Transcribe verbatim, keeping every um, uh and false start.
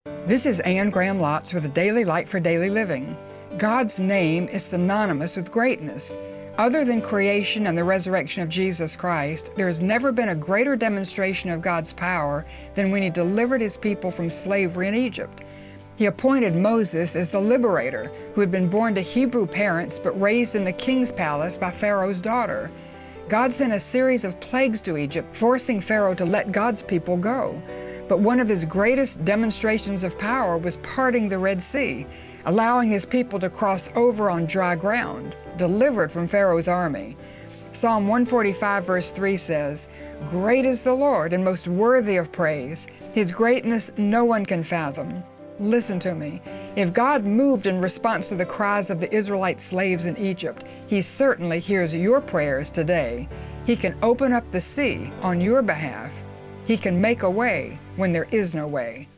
This is Anne Graham Lotz with a Daily Light for Daily Living. God's name is synonymous with greatness. Other than creation and the resurrection of Jesus Christ, there has never been a greater demonstration of God's power than when He delivered His people from slavery in Egypt. He appointed Moses as the liberator, who had been born to Hebrew parents but raised in the king's palace by Pharaoh's daughter. God sent a series of plagues to Egypt, forcing Pharaoh to let God's people go. But one of His greatest demonstrations of power was parting the Red Sea, allowing His people to cross over on dry ground, delivered from Pharaoh's army. Psalm one forty-five verse three says, "Great is the Lord and most worthy of praise. His greatness no one can fathom." Listen to me. If God moved in response to the cries of the Israelite slaves in Egypt, He certainly hears your prayers today. He can open up the sea on your behalf. He can make a way when there is no way.